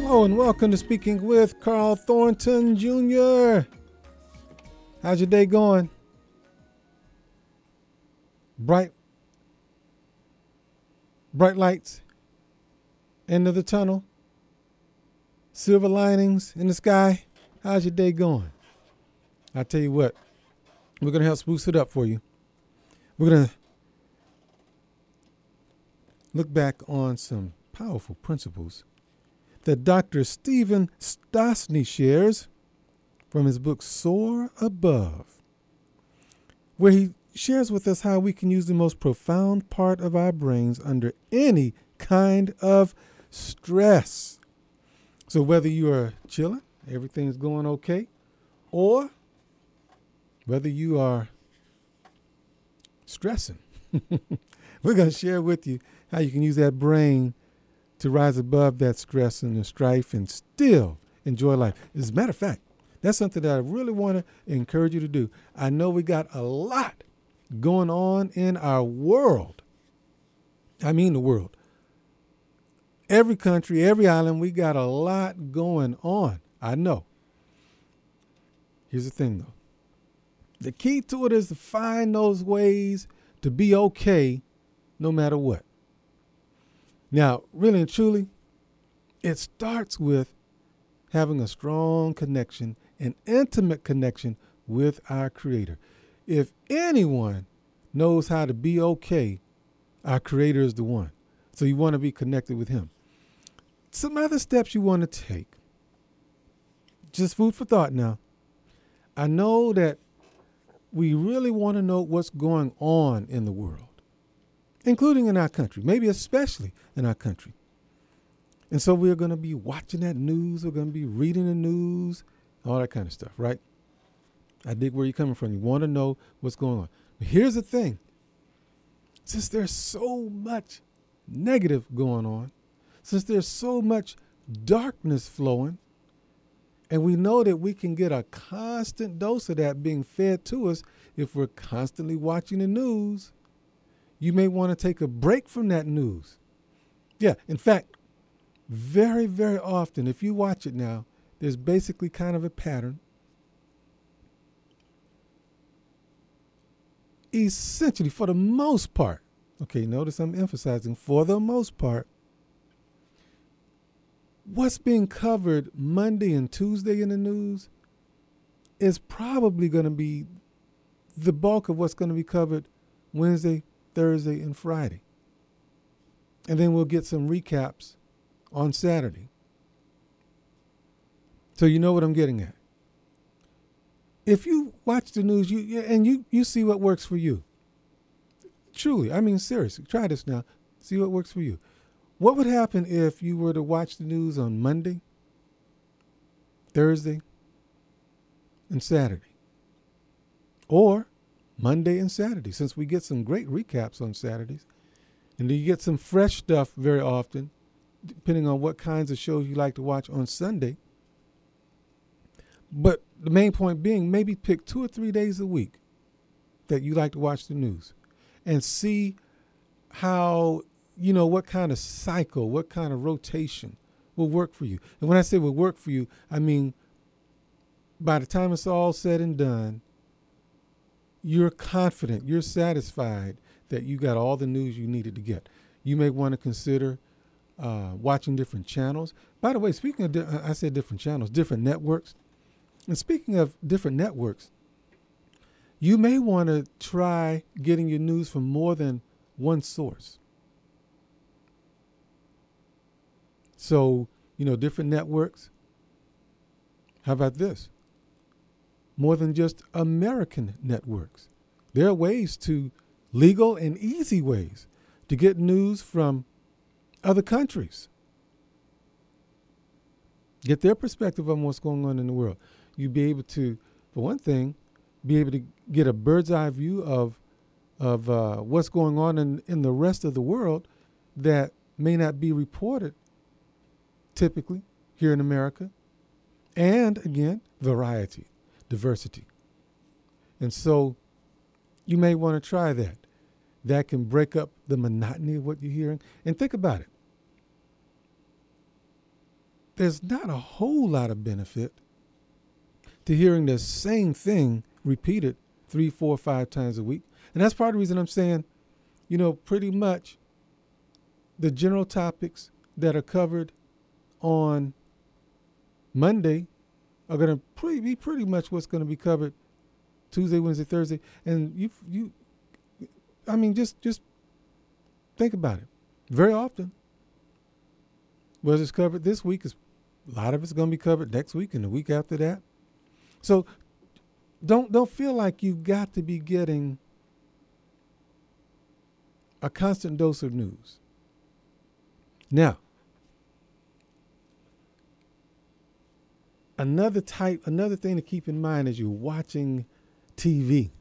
Hello and welcome to Speaking with Carl Thornton Jr. How's your day going? Bright lights, end of the tunnel, silver linings in the sky. How's your day going? I tell you what, we're going to help spruce it up for you. We're going to look back on some powerful principles that Dr. Stephen Stosny shares from his book Soar Above, where he shares with us how we can use the most profound part of our brains under any kind of stress. So whether you are chilling, everything's going okay, or whether you are stressing, we're going to share with you how you can use that brain to rise above that stress and the strife and still enjoy life. As a matter of fact, that's something that I really want to encourage you to do. I know we got a lot going on in our world. I mean the world. Every country, every island, we got a lot going on. I know. Here's the thing, though. The key to it is to find those ways to be okay no matter what. Now, really and truly, it starts with having a strong connection, an intimate connection with our Creator. If anyone knows how to be okay, our Creator is the one. So you want to be connected with Him. Some other steps you want to take. Just food for thought now. I know that we really want to know what's going on in the world, including in our country, maybe especially in our country. And so we're going to be watching that news. We're going to be reading the news, all that kind of stuff, right? I dig where you're coming from. You want to know what's going on. But here's the thing. Since there's so much negative going on, since there's so much darkness flowing, and we know that we can get a constant dose of that being fed to us if we're constantly watching the news, you may want to take a break from that news. Yeah, in fact, very, very often, if you watch it now, there's basically kind of a pattern. Essentially, for the most part, okay, notice I'm emphasizing, for the most part, what's being covered Monday and Tuesday in the news is probably going to be the bulk of what's going to be covered Wednesday, Thursday, and Friday. And then we'll get some recaps on Saturday. So you know what I'm getting at. If you watch the news you see what works for you. Truly, I mean seriously, try this now. See what works for you. What would happen if you were to watch the news on Monday, Thursday, and Saturday? Or Monday and Saturday, since we get some great recaps on Saturdays. And then you get some fresh stuff very often, depending on what kinds of shows you like to watch on Sunday. But the main point being, maybe pick 2 or 3 days a week that you like to watch the news and see how, what kind of cycle, what kind of rotation will work for you. And when I say will work for you, I mean, by the time it's all said and done, you're confident, you're satisfied that you got all the news you needed to get. You may want to consider watching different channels. By the way, speaking of, I said different channels, different networks. And speaking of different networks, you may want to try getting your news from more than one source. So, different networks. How about this? More than just American networks. There are legal and easy ways to get news from other countries. Get their perspective on what's going on in the world. You'd be able to, for one thing, be able to get a bird's eye view of what's going on in the rest of the world that may not be reported typically here in America. And again, variety, diversity. And so you may want to try that. That can break up the monotony of what you're hearing. And think about it. there's not a whole lot of benefit to hearing the same thing repeated 3, 4, 5 times a week. And that's part of the reason I'm saying, pretty much the general topics that are covered on Monday are going to be pretty much what's going to be covered Tuesday, Wednesday, Thursday. And just think about it. Very often, what is covered this week is a lot of it's going to be covered next week and the week after that. So don't feel like you've got to be getting a constant dose of news. Now, another thing to keep in mind as you're watching TV.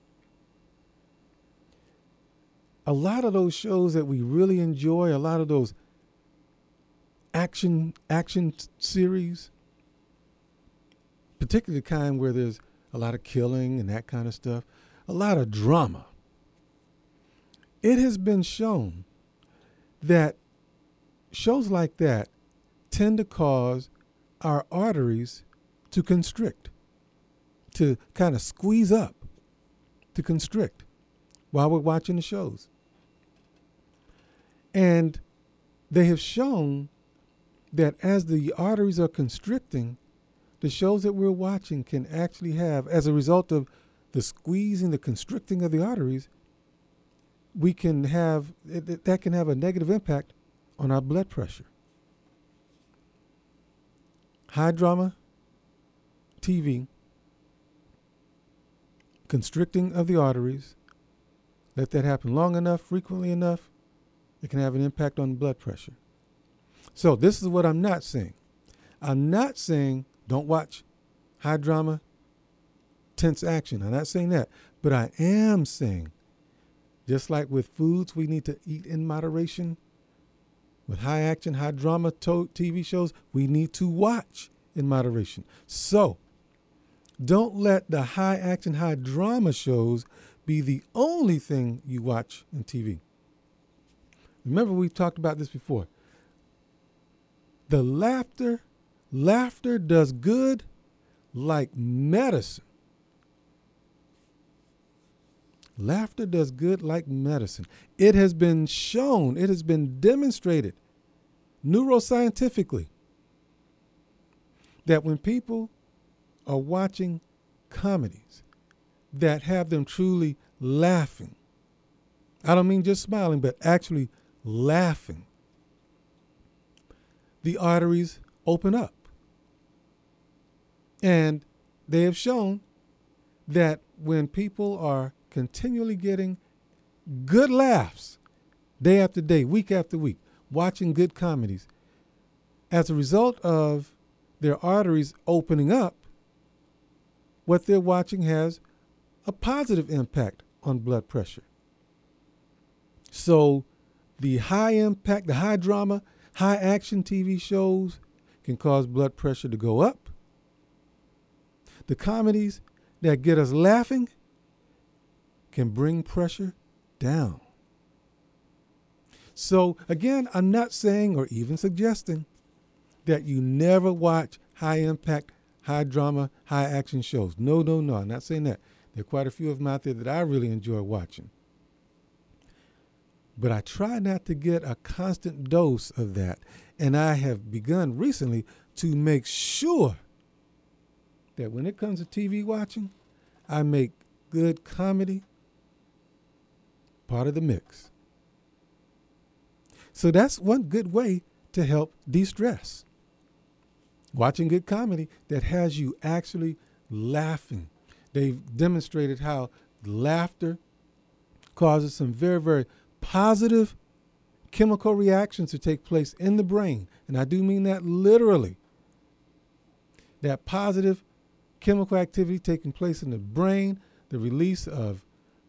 A lot of those shows that we really enjoy, a lot of those action series, particularly the kind where there's a lot of killing and that kind of stuff, a lot of drama. It has been shown that shows like that tend to cause our arteries to constrict, to kind of squeeze up, to constrict while we're watching the shows. And they have shown that as the arteries are constricting, the shows that we're watching can actually have, as a result of the squeezing, the constricting of the arteries, that can have a negative impact on our blood pressure. High drama TV, constricting of the arteries, let that happen long enough, frequently enough, it can have an impact on blood pressure. So this is what I'm not saying. I'm not saying don't watch high drama, tense action. I'm not saying that. But I am saying, just like with foods we need to eat in moderation, with high action, high drama TV shows, we need to watch in moderation. So don't let the high action, high drama shows be the only thing you watch on TV. Remember, we've talked about this before. The laughter does good like medicine. Laughter does good like medicine. It has been shown, it has been demonstrated neuroscientifically that when people are watching comedies that have them truly laughing, I don't mean just smiling, but actually laughing, the arteries open up. And they have shown that when people are continually getting good laughs day after day, week after week, watching good comedies, as a result of their arteries opening up, what they're watching has a positive impact on blood pressure. So the high impact, the high drama, high action TV shows can cause blood pressure to go up. The comedies that get us laughing can bring pressure down. So again, I'm not saying or even suggesting that you never watch high impact, high drama, high action shows. No, I'm not saying that. There are quite a few of them out there that I really enjoy watching. But I try not to get a constant dose of that. And I have begun recently to make sure that when it comes to TV watching, I make good comedy part of the mix. So that's one good way to help de-stress. Watching good comedy that has you actually laughing. They've demonstrated how laughter causes some very, very positive chemical reactions to take place in the brain. And I do mean that literally. That positive chemical activity taking place in the brain, the release of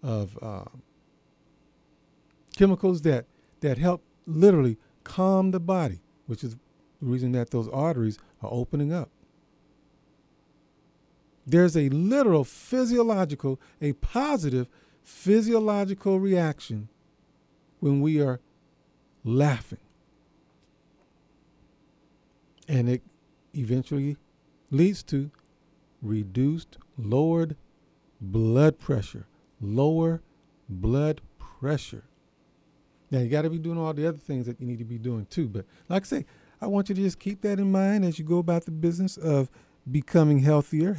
chemicals that help literally calm the body, which is the reason that those arteries are opening up. There's a literal physiological, a positive physiological reaction when we are laughing. And it eventually leads to lowered blood pressure. Lower blood pressure. Now, you got to be doing all the other things that you need to be doing too. But like I say, I want you to just keep that in mind as you go about the business of becoming healthier.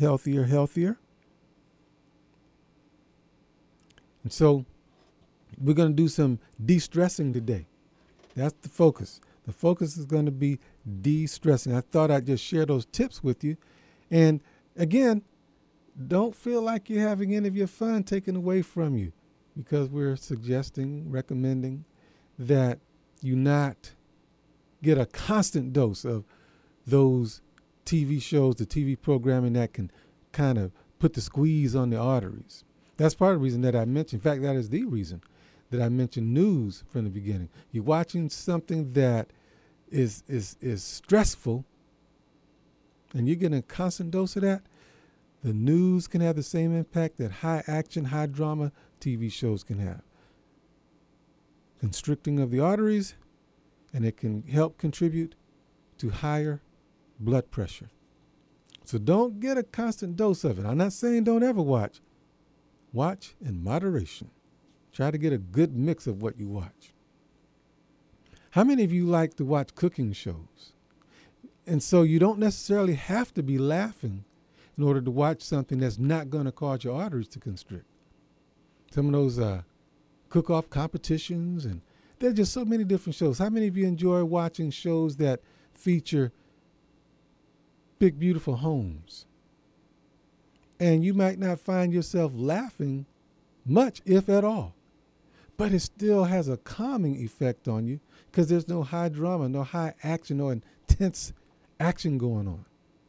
And so we're going to do some de-stressing today. That's the focus. The focus is going to be de-stressing. I thought I'd just share those tips with you. And again, don't feel like you're having any of your fun taken away from you, because we're recommending that you not get a constant dose of those TV shows, the TV programming that can kind of put the squeeze on the arteries. That's part of the reason that I mentioned. In fact, that is the reason that I mentioned news from the beginning. You're watching something that is stressful, and you're getting a constant dose of that. The news can have the same impact that high action, high drama TV shows can have. Constricting of the arteries, and it can help contribute to higher blood pressure. So don't get a constant dose of it. I'm not saying don't ever watch. Watch in moderation. Try to get a good mix of what you watch. How many of you like to watch cooking shows? And so you don't necessarily have to be laughing in order to watch something that's not going to cause your arteries to constrict. Some of those cook-off competitions, and there's just so many different shows. How many of you enjoy watching shows that feature big, beautiful homes? And you might not find yourself laughing much, if at all. But it still has a calming effect on you because there's no high drama, no high action, no intense action going on.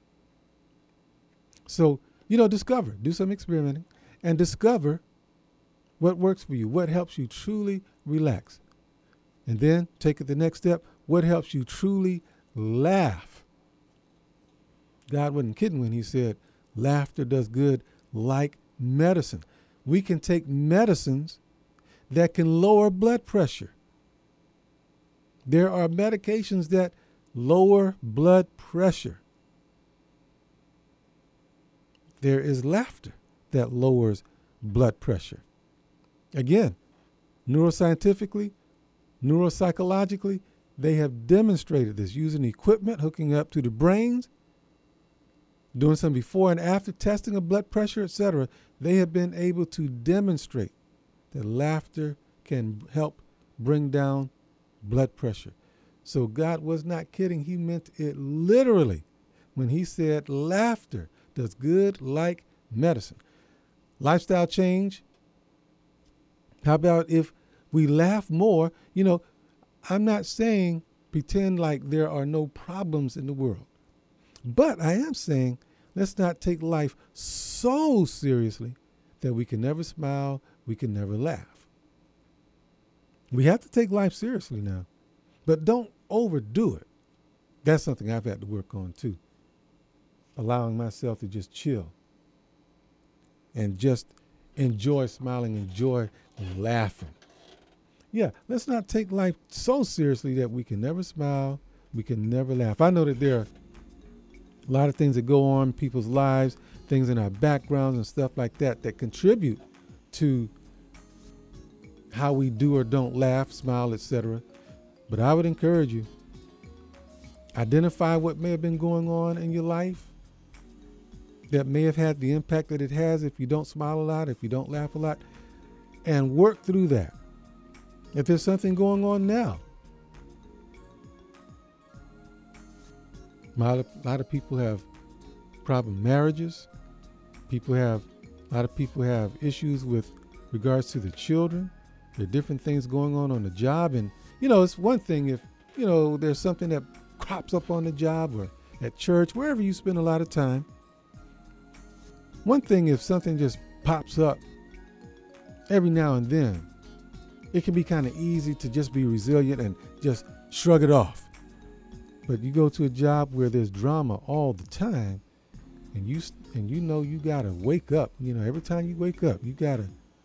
So, discover, do some experimenting, and discover what works for you, what helps you truly relax. And then take it the next step, what helps you truly laugh. God wasn't kidding when he said, laughter does good like medicine. We can take medicines that can lower blood pressure. There are medications that lower blood pressure. There is laughter that lowers blood pressure. Again, neuroscientifically, neuropsychologically, they have demonstrated this using equipment hooking up to the brains, doing some before and after testing of blood pressure, etc. They have been able to demonstrate that laughter can help bring down blood pressure. So God was not kidding. He meant it literally when he said laughter does good like medicine. Lifestyle change. How about if we laugh more? I'm not saying pretend like there are no problems in the world. But I am saying let's not take life so seriously that we can never smile, we can never laugh. We have to take life seriously now, but don't overdo it. That's something I've had to work on too. Allowing myself to just chill and just enjoy smiling, enjoy laughing. Yeah, let's not take life so seriously that we can never smile, we can never laugh. I know that there are a lot of things that go on in people's lives, things in our backgrounds and stuff like that contribute to how we do or don't laugh, smile, etc. But I would encourage you, identify what may have been going on in your life that may have had the impact that it has if you don't smile a lot, if you don't laugh a lot, and work through that. If there's something going on now, a lot of people have problem marriages. A lot of people have issues with regards to the children. There are different things going on the job. And, it's one thing if, there's something that crops up on the job or at church, wherever you spend a lot of time. One thing if something just pops up every now and then, it can be kind of easy to just be resilient and just shrug it off. But you go to a job where there's drama all the time, and you gotta wake up. Every time you wake up, you got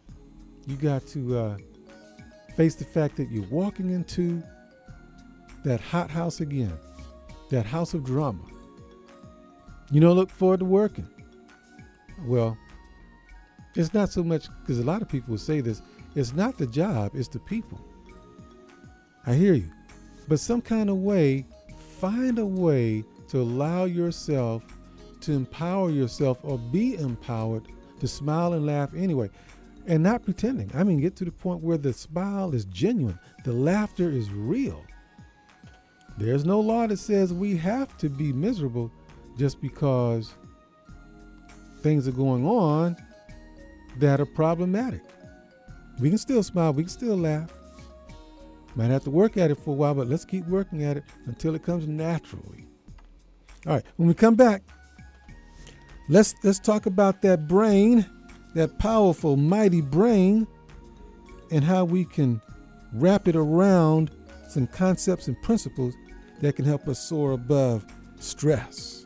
to face the fact that you're walking into that hot house again. that house of drama. You don't look forward to working. Well, it's not so much, because a lot of people will say this, it's not the job, it's the people. I hear you. But some kind of way, find a way to allow yourself to empower yourself or be empowered to smile and laugh anyway. And not pretending. I mean, get to the point where the smile is genuine. The laughter is real. There's no law that says we have to be miserable just because things are going on that are problematic. We can still smile, we can still laugh. Might have to work at it for a while, but let's keep working at it until it comes naturally. All right, when we come back, let's talk about that brain, that powerful, mighty brain, and how we can wrap it around some concepts and principles that can help us soar above stress.